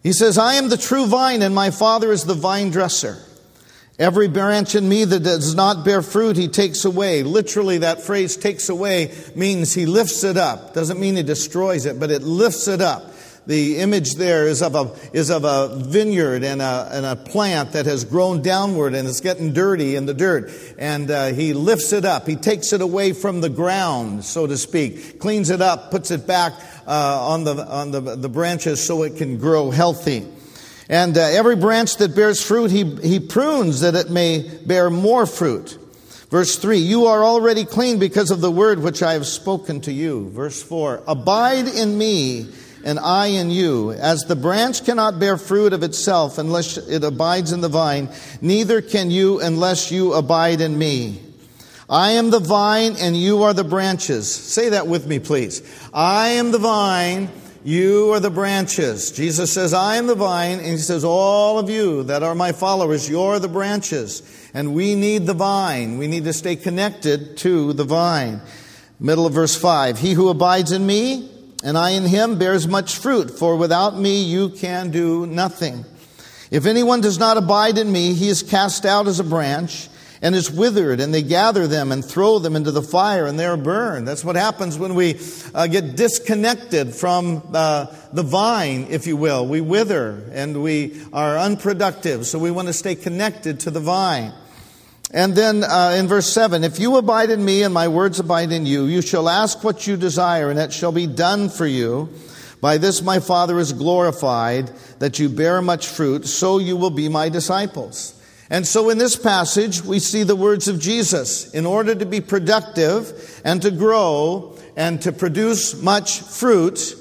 He says, I am the true vine, and my Father is the vine dresser. Every branch in me that does not bear fruit, he takes away. Literally, that phrase takes away means he lifts it up. Doesn't mean he destroys it, but it lifts it up. The image there is of a vineyard and a plant that has grown downward and it's getting dirty in the dirt. And he lifts it up. He takes it away from the ground, so to speak. Cleans it up, puts it back on the branches so it can grow healthy. And every branch that bears fruit, he prunes that it may bear more fruit. Verse 3, you are already clean because of the word which I have spoken to you. Verse 4, abide in me and I in you. As the branch cannot bear fruit of itself unless it abides in the vine, neither can you unless you abide in me. I am the vine and you are the branches. Say that with me, please. I am the vine, you are the branches. Jesus says, I am the vine, and he says, all of you that are my followers, you're the branches. And we need the vine. We need to stay connected to the vine. Middle of verse 5, he who abides in me and I in him bears much fruit, for without me you can do nothing. If anyone does not abide in me, he is cast out as a branch and is withered, and they gather them and throw them into the fire, and they are burned. That's what happens when we get disconnected from the vine, if you will. We wither, and we are unproductive, so we want to stay connected to the vine. And then in verse 7, if you abide in me and my words abide in you, you shall ask what you desire, and it shall be done for you. By this my Father is glorified, that you bear much fruit, so you will be my disciples. And so in this passage, we see the words of Jesus. In order to be productive and to grow and to produce much fruit,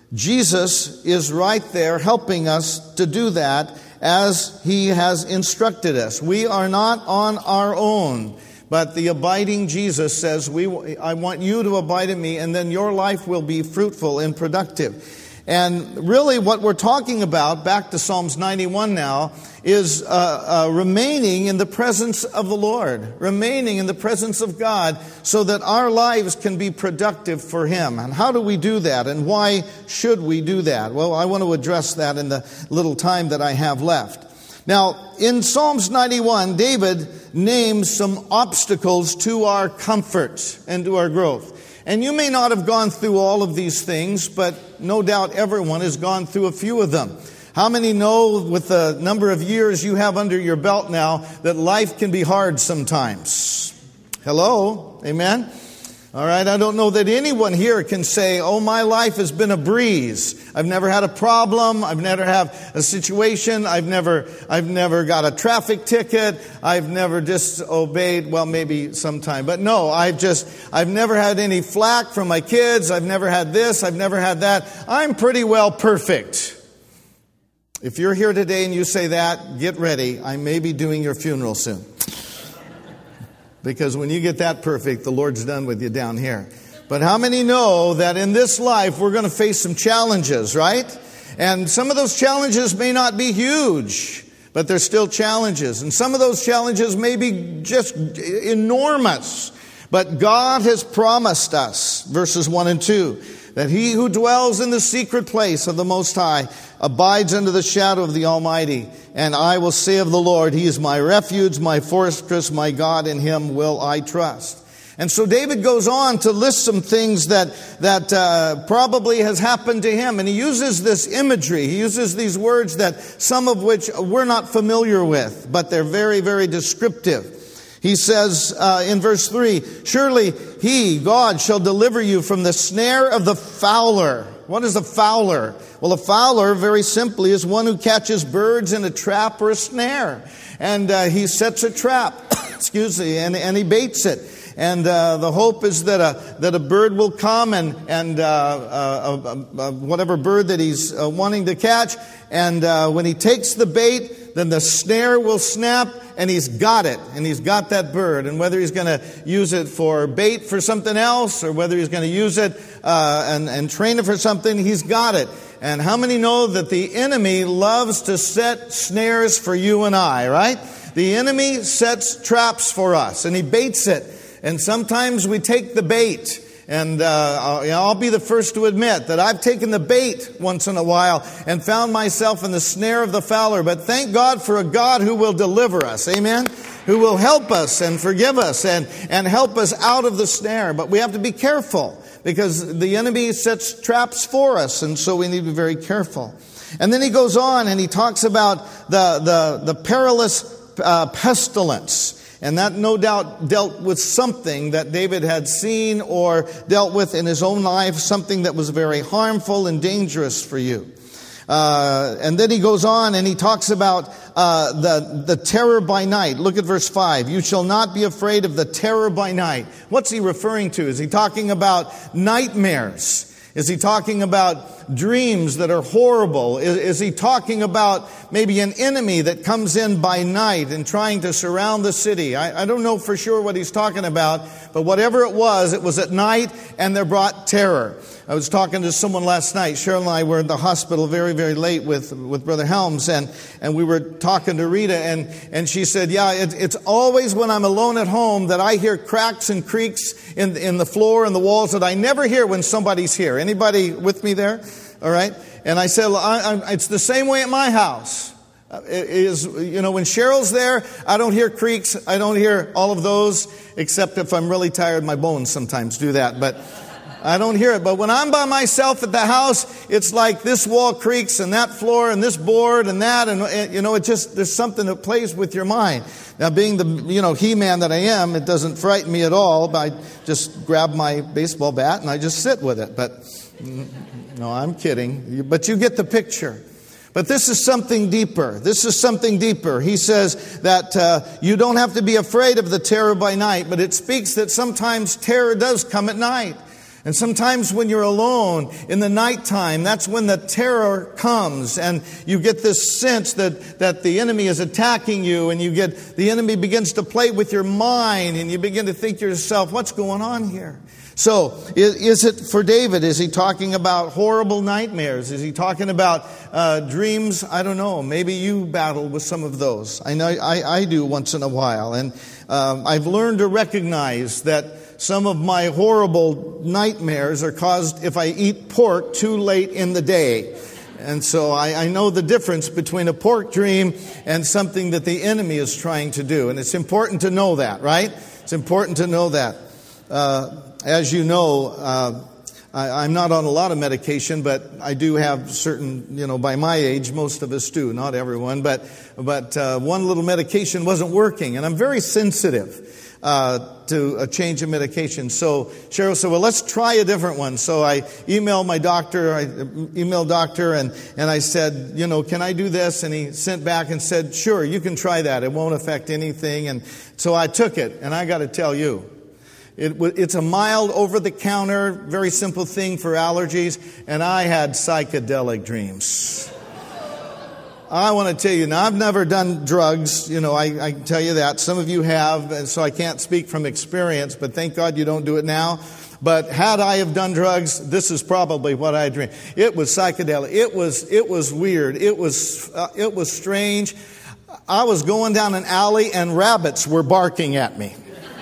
Jesus is right there helping us to do that as he has instructed us. We are not on our own, but the abiding Jesus says, I want you to abide in me, and then your life will be fruitful and productive. And really what we're talking about, back to Psalms 91 now, is remaining in the presence of the Lord, remaining in the presence of God so that our lives can be productive for him. And how do we do that? And why should we do that? Well, I want to address that in the little time that I have left. Now, in Psalms 91, David names some obstacles to our comfort and to our growth. And you may not have gone through all of these things, but no doubt everyone has gone through a few of them. How many know, with the number of years you have under your belt now, that life can be hard sometimes? Hello? Amen? All right, I don't know that anyone here can say, oh, my life has been a breeze. I've never had a problem. I've never had a situation. I've never got a traffic ticket. I've never disobeyed. Well, maybe sometime. But no, I've never had any flack from my kids. I've never had this. I've never had that. I'm pretty well perfect. If you're here today and you say that, get ready. I may be doing your funeral soon. Because when you get that perfect, the Lord's done with you down here. But how many know that in this life we're going to face some challenges, right? And some of those challenges may not be huge, but they're still challenges. And some of those challenges may be just enormous. But God has promised us, verses 1 and 2, that he who dwells in the secret place of the Most High abides under the shadow of the Almighty. And I will say of the Lord, he is my refuge, my fortress, my God, in him will I trust. And so David goes on to list some things that probably has happened to him. And he uses this imagery. He uses these words that some of which we're not familiar with, but they're very, very descriptive. He says in verse 3, surely he, God, shall deliver you from the snare of the fowler. What is a fowler? Well, a fowler, very simply, is one who catches birds in a trap or a snare. And he sets a trap, and he baits it. And the hope is that a bird will come and whatever bird that he's wanting to catch. And when he takes the bait, then the snare will snap, and he's got it. And he's got that bird. And whether he's going to use it for bait for something else, or whether he's going to use it and train it for something, he's got it. And how many know that the enemy loves to set snares for you and I, right? The enemy sets traps for us, and he baits it. And sometimes we take the bait, And I'll be the first to admit that I've taken the bait once in a while and found myself in the snare of the fowler. But thank God for a God who will deliver us. Amen? Who will help us and forgive us and help us out of the snare. But we have to be careful because the enemy sets traps for us. And so we need to be very careful. And then he goes on and he talks about the perilous pestilence. And that no doubt dealt with something that David had seen or dealt with in his own life, something that was very harmful and dangerous for you. And then he goes on and he talks about the terror by night. Look at verse 5. You shall not be afraid of the terror by night. What's he referring to? Is he talking about nightmares? Is he talking about dreams that are horrible? Is he talking about maybe an enemy that comes in by night and trying to surround the city? I don't know for sure what he's talking about, but whatever it was at night and they brought terror. I was talking to someone last night. Cheryl and I were in the hospital very, very late with Brother Helms, and we were talking to Rita, and she said, yeah, it's always when I'm alone at home that I hear cracks and creaks in the floor and the walls that I never hear when somebody's here. Anybody with me there? All right. And I said, it's the same way at my house. When Cheryl's there, I don't hear creaks. I don't hear all of those, except if I'm really tired. My bones sometimes do that, but I don't hear it. But when I'm by myself at the house, it's like this wall creaks and that floor and this board and that. And it just, there's something that plays with your mind. Now, being the, He-Man that I am, it doesn't frighten me at all. I just grab my baseball bat and I just sit with it. But no, I'm kidding. But you get the picture. But this is something deeper. This is something deeper. He says that you don't have to be afraid of the terror by night, but it speaks that sometimes terror does come at night. And sometimes when you're alone in the nighttime, that's when the terror comes and you get this sense that the enemy is attacking you, and the enemy begins to play with your mind, and you begin to think to yourself, what's going on here? So, is it for David? Is he talking about horrible nightmares? Is he talking about dreams? I don't know. Maybe you battle with some of those. I know I do once in a while. And I've learned to recognize that some of my horrible nightmares are caused if I eat pork too late in the day. And so I know the difference between a pork dream and something that the enemy is trying to do. And it's important to know that, right? It's important to know that. As you know, I'm not on a lot of medication, but I do have certain, by my age, most of us do, not everyone, but one little medication wasn't working, and I'm very sensitive to a change of medication. So Cheryl said, well, let's try a different one. So I emailed my doctor, and I said, can I do this? And he sent back and said, sure, you can try that. It won't affect anything. And so I took it, and I got to tell you, it's a mild, over-the-counter, very simple thing for allergies, and I had psychedelic dreams. I want to tell you, now I've never done drugs, I can tell you that. Some of you have, and so I can't speak from experience, but thank God you don't do it now. But had I have done drugs, this is probably what I dreamed. It was psychedelic. It was weird. It was strange. I was going down an alley and rabbits were barking at me.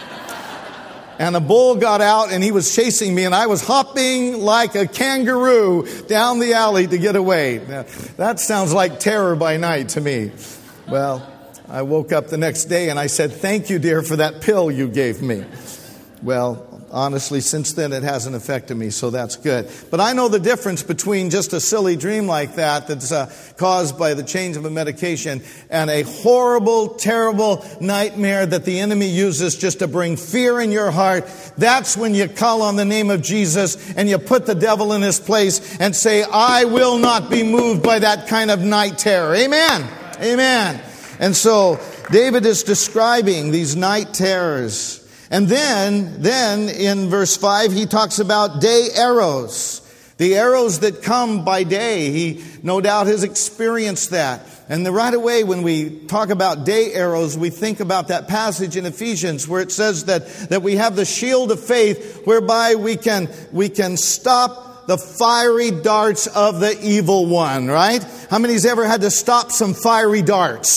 And a bull got out and he was chasing me, and I was hopping like a kangaroo down the alley to get away. Now, that sounds like terror by night to me. Well, I woke up the next day and I said, thank you, dear, for that pill you gave me. Well, honestly, since then it hasn't affected me, so that's good. But I know the difference between just a silly dream like that's caused by the change of a medication and a horrible, terrible nightmare that the enemy uses just to bring fear in your heart. That's when you call on the name of Jesus and you put the devil in his place and say, I will not be moved by that kind of night terror. Amen. Amen. And so David is describing these night terrors. And then in verse 5, he talks about day arrows. The arrows that come by day. He no doubt has experienced that. And right away when we talk about day arrows, we think about that passage in Ephesians where it says that we have the shield of faith whereby we can stop the fiery darts of the evil one, right? How many's ever had to stop some fiery darts?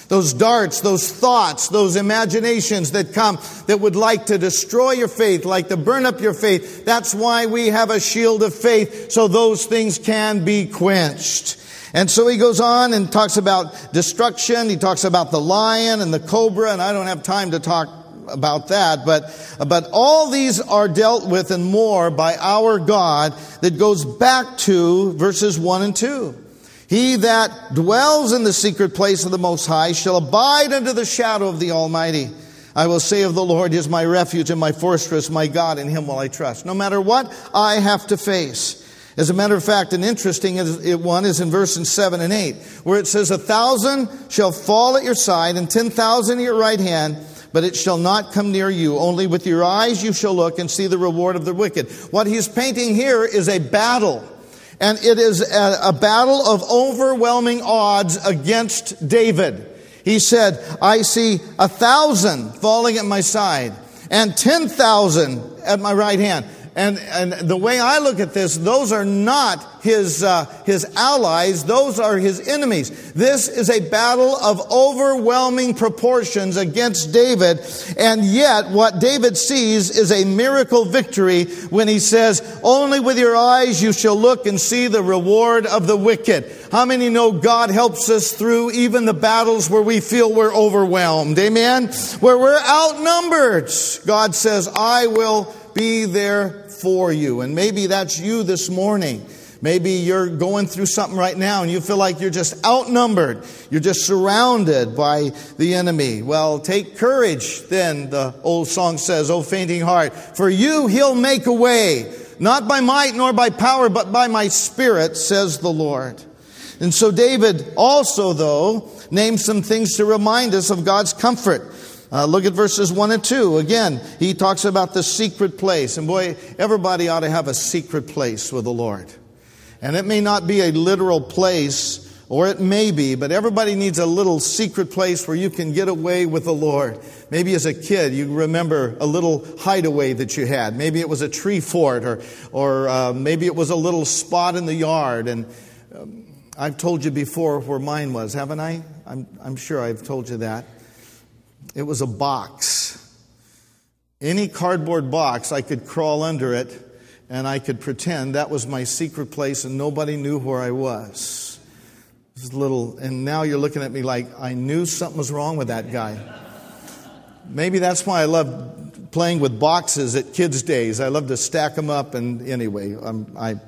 Those darts, those thoughts, those imaginations that come that would like to destroy your faith, like to burn up your faith. That's why we have a shield of faith, so those things can be quenched. And so he goes on and talks about destruction. He talks about the lion and the cobra, and I don't have time to talk about that, but all these are dealt with and more by our God, that goes back to verses 1 and 2. He that dwells in the secret place of the Most High shall abide under the shadow of the Almighty. I will say of the Lord, He is my refuge and my fortress, my God, in Him will I trust. No matter what I have to face. As a matter of fact, an interesting one is in verses 7 and 8, where it says, 1,000 shall fall at your side and 10,000 at your right hand, but it shall not come near you. Only with your eyes you shall look and see the reward of the wicked. What he's painting here is a battle. And it is a battle of overwhelming odds against David. He said, I see 1,000 falling at my side and 10,000 at my right hand. And the way I look at this, those are not his allies. Those are his enemies. This is a battle of overwhelming proportions against David. And yet, what David sees is a miracle victory when he says, only with your eyes you shall look and see the reward of the wicked. How many know God helps us through even the battles where we feel we're overwhelmed? Amen? Where we're outnumbered. God says, I will be there for you. And maybe that's you this morning. Maybe you're going through something right now and you feel like you're just outnumbered. You're just surrounded by the enemy. Well, take courage then, the old song says, O fainting heart. For you He'll make a way, not by might nor by power, but by my Spirit, says the Lord. And so David also, though, names some things to remind us of God's comfort. Look at verses 1 and 2. Again, he talks about the secret place. And boy, everybody ought to have a secret place with the Lord. And it may not be a literal place, or it may be, but everybody needs a little secret place where you can get away with the Lord. Maybe as a kid, you remember a little hideaway that you had. Maybe it was a tree fort, or maybe it was a little spot in the yard. And I've told you before where mine was, haven't I? I'm sure I've told you that. It was a box. Any cardboard box, I could crawl under it and I could pretend that was my secret place and nobody knew where I was. It was little, and now you're looking at me like I knew something was wrong with that guy. Maybe that's why I love playing with boxes at kids' days. I love to stack them up, and anyway, I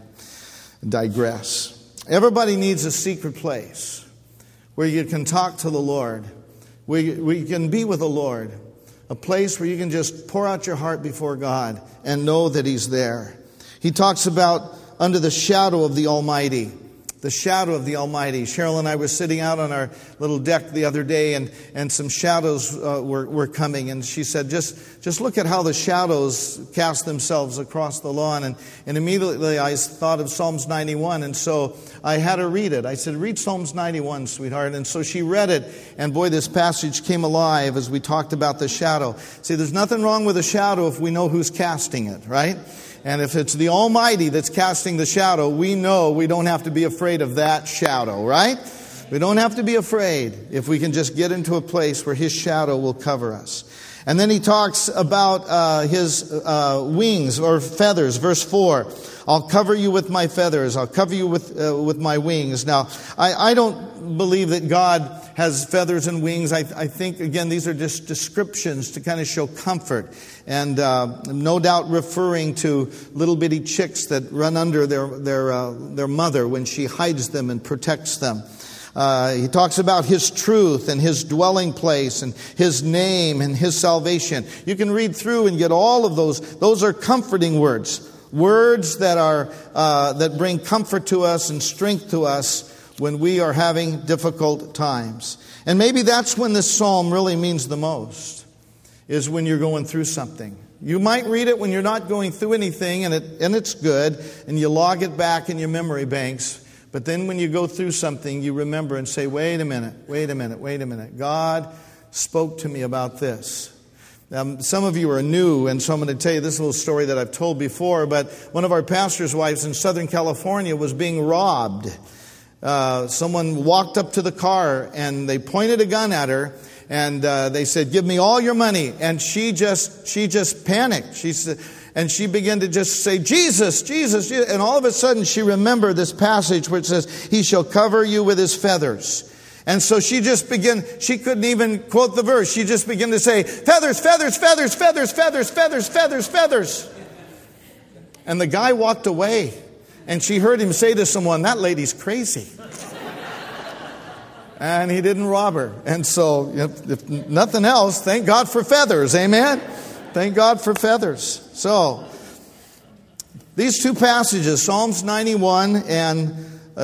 digress. Everybody needs a secret place where you can talk to the Lord. Where you can be with the Lord. A place where you can just pour out your heart before God and know that He's there. He talks about under the shadow of the Almighty. The shadow of the Almighty. Cheryl and I were sitting out on our little deck the other day, and some shadows were coming. And she said, just look at how the shadows cast themselves across the lawn. And immediately I thought of Psalms 91. And so I had her read it. I said, read Psalms 91, sweetheart. And so she read it. And boy, this passage came alive as we talked about the shadow. See, there's nothing wrong with a shadow if we know who's casting it, right? And if it's the Almighty that's casting the shadow, we know we don't have to be afraid of that shadow, right? We don't have to be afraid if we can just get into a place where His shadow will cover us. And then he talks about his wings or feathers. Verse 4, I'll cover you with my feathers. I'll cover you with my wings. Now, I don't believe that God has feathers and wings. I think, again, these are just descriptions to kind of show comfort. And no doubt referring to little bitty chicks that run under their mother when she hides them and protects them. He talks about His truth and His dwelling place and His name and His salvation. You can read through and get all of those. Those are comforting words. Words that are that bring comfort to us and strength to us when we are having difficult times. And maybe that's when this psalm really means the most, is when you're going through something. You might read it when you're not going through anything and it's good, and you log it back in your memory banks. But then when you go through something, you remember and say, wait a minute. God spoke to me about this. Some of you are new, and so I'm going to tell you this little story that I've told before, but one of our pastor's wives in Southern California was being robbed. Someone walked up to the car and they pointed a gun at her and they said, "Give me all your money." And she just panicked. She said, and she began to just say, "Jesus, Jesus, Jesus." And all of a sudden she remembered this passage which says, "He shall cover you with his feathers." And so she couldn't even quote the verse. She just began to say, "Feathers, feathers, feathers, feathers, feathers, feathers, feathers, feathers." And the guy walked away. And she heard him say to someone, "That lady's crazy." And he didn't rob her. And so, if nothing else, thank God for feathers. Amen? Thank God for feathers. So, these two passages, Psalms 91 and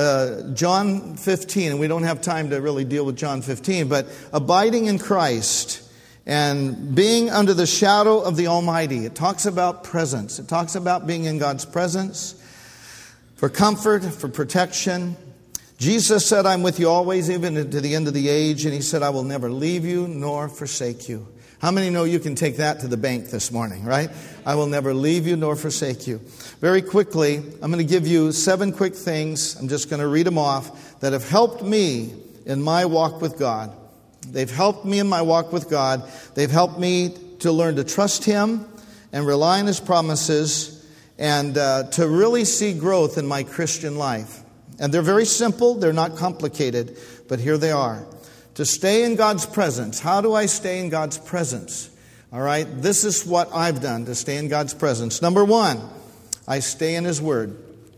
John 15, and we don't have time to really deal with John 15, but abiding in Christ and being under the shadow of the Almighty. It talks about presence. It talks about being in God's presence for comfort, for protection. Jesus said, "I'm with you always, even to the end of the age." And he said, "I will never leave you nor forsake you." How many know you can take that to the bank this morning, right? I will never leave you nor forsake you. Very quickly, I'm going to give you 7 quick things. I'm just going to read them off that have helped me in my walk with God. They've helped me in my walk with God. They've helped me to learn to trust Him and rely on His promises and to really see growth in my Christian life. And they're very simple. They're not complicated, but here they are. To stay in God's presence. How do I stay in God's presence? All right, this is what I've done to stay in God's presence. Number 1, I stay in His Word.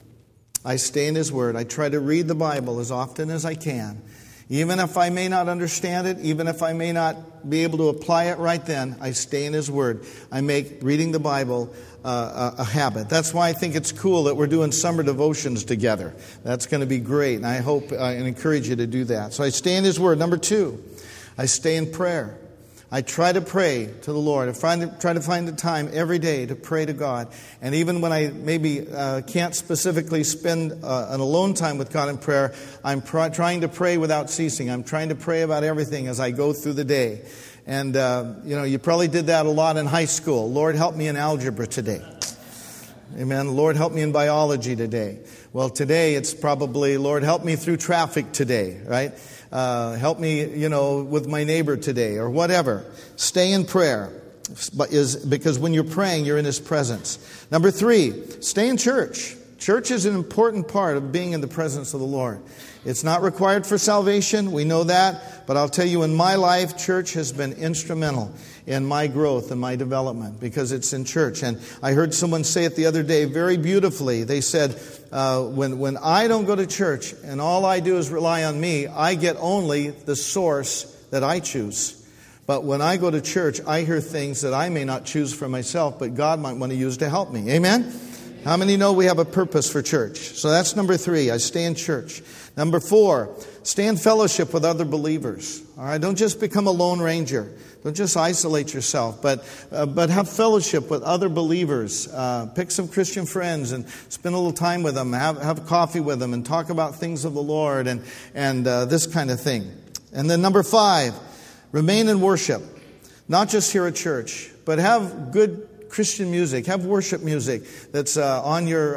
I stay in His Word. I try to read the Bible as often as I can. Even if I may not understand it, even if I may not be able to apply it right then, I stay in His Word. I make reading the Bible a habit. That's why I think it's cool that we're doing summer devotions together. That's going to be great, and I hope and encourage you to do that. So I stay in His Word. Number 2, I stay in prayer. I try to pray to the Lord. I try to find the time every day to pray to God. And even when I maybe can't specifically spend an alone time with God in prayer, I'm trying to pray without ceasing. I'm trying to pray about everything as I go through the day. And, you probably did that a lot in high school. Lord, help me in algebra today. Amen. Lord, help me in biology today. Well, today it's probably, Lord, help me through traffic today, right? Help me, with my neighbor today or whatever. Stay in prayer because when you're praying, you're in His presence. Number 3, stay in church. Church is an important part of being in the presence of the Lord. It's not required for salvation. We know that. But I'll tell you, in my life, church has been instrumental in my growth and my development because it's in church. And I heard someone say it the other day very beautifully. They said, when I don't go to church and all I do is rely on me, I get only the source that I choose. But when I go to church, I hear things that I may not choose for myself, but God might want to use to help me. Amen? How many know we have a purpose for church? So that's number 3. I stay in church. Number 4, stay in fellowship with other believers. All right, don't just become a lone ranger. Don't just isolate yourself, but have fellowship with other believers. Pick some Christian friends and spend a little time with them. Have coffee with them and talk about things of the Lord and this kind of thing. And then number 5, remain in worship. Not just here at church, but have good Christian music, have worship music that's on your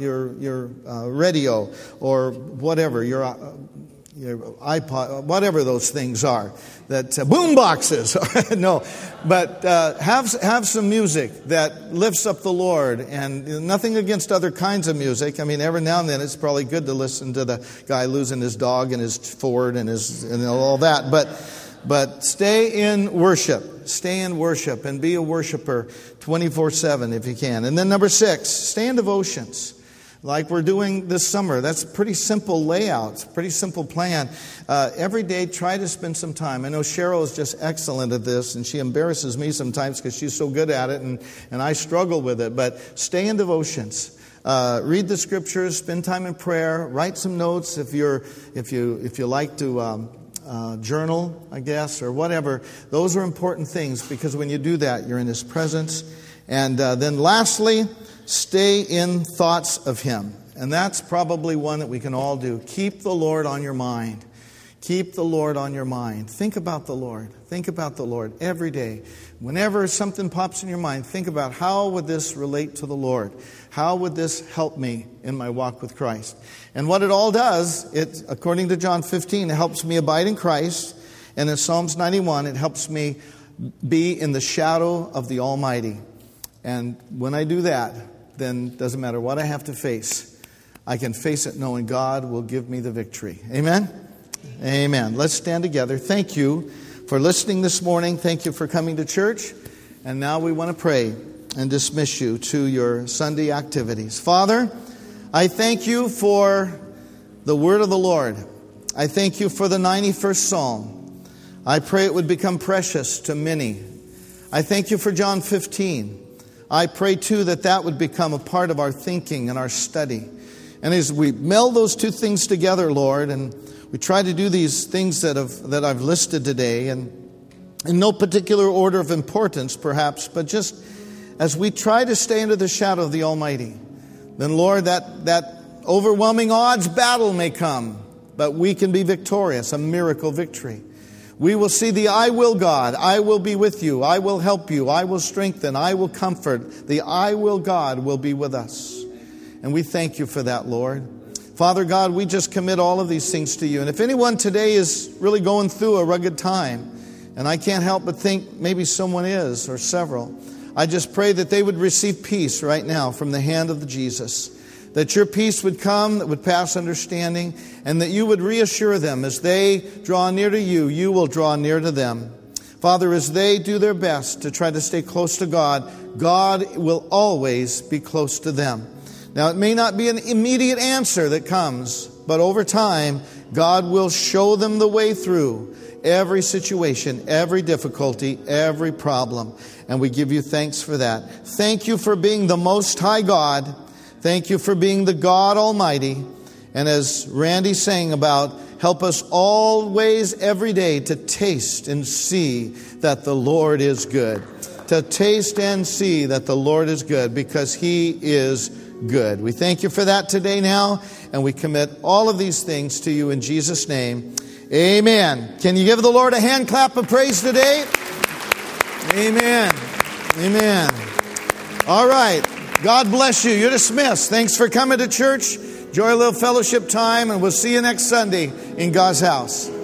radio or whatever, your iPod, whatever those things are, that boom boxes. No, but have some music that lifts up the Lord, and nothing against other kinds of music. I mean, every now and then it's probably good to listen to the guy losing his dog and his Ford and all that, but stay in worship. Stay in worship and be a worshiper 24/7 if you can. And then number 6, stay in devotions. Like we're doing this summer. That's a pretty simple layout, pretty simple plan. Every day, try to spend some time. I know Cheryl is just excellent at this, and she embarrasses me sometimes because she's so good at it, and I struggle with it. But stay in devotions. Read the scriptures, spend time in prayer, write some notes if you like to journal, I guess, or whatever. Those are important things because when you do that, you're in His presence. And then lastly, stay in thoughts of Him. And that's probably one that we can all do. Keep the Lord on your mind. Keep the Lord on your mind. Think about the Lord. Think about the Lord every day. Whenever something pops in your mind, think about how would this relate to the Lord? How would this help me in my walk with Christ? And what it all does, it, according to John 15, it helps me abide in Christ. And in Psalms 91, it helps me be in the shadow of the Almighty. And when I do that, then it doesn't matter what I have to face. I can face it knowing God will give me the victory. Amen? Amen. Let's stand together. Thank you for listening this morning. Thank you for coming to church. And now we want to pray and dismiss you to your Sunday activities. Father, I thank you for the word of the Lord. I thank you for the 91st Psalm. I pray it would become precious to many. I thank you for John 15. I pray too that would become a part of our thinking and our study. And as we meld those two things together, Lord, and we try to do these things that I've listed today, and in no particular order of importance, perhaps, but just as we try to stay under the shadow of the Almighty, then, Lord, that overwhelming odds battle may come, but we can be victorious, a miracle victory. We will see the I will God. I will be with you. I will help you. I will strengthen. I will comfort. The I will God will be with us. And we thank you for that, Lord. Father God, we just commit all of these things to you. And if anyone today is really going through a rugged time, and I can't help but think maybe someone is, or several, I just pray that they would receive peace right now from the hand of Jesus. That your peace would come, that would pass understanding, and that you would reassure them as they draw near to you, you will draw near to them. Father, as they do their best to try to stay close to God, God will always be close to them. Now, it may not be an immediate answer that comes, but over time, God will show them the way through every situation, every difficulty, every problem. And we give you thanks for that. Thank you for being the Most High God. Thank you for being the God Almighty. And as Randy sang about, help us always, every day, to taste and see that the Lord is good. To taste and see that the Lord is good, because He is good. We thank you for that today now, and we commit all of these things to you in Jesus' name. Amen. Can you give the Lord a hand clap of praise today? Amen. Amen. All right. God bless you. You're dismissed. Thanks for coming to church. Enjoy a little fellowship time, and we'll see you next Sunday in God's house.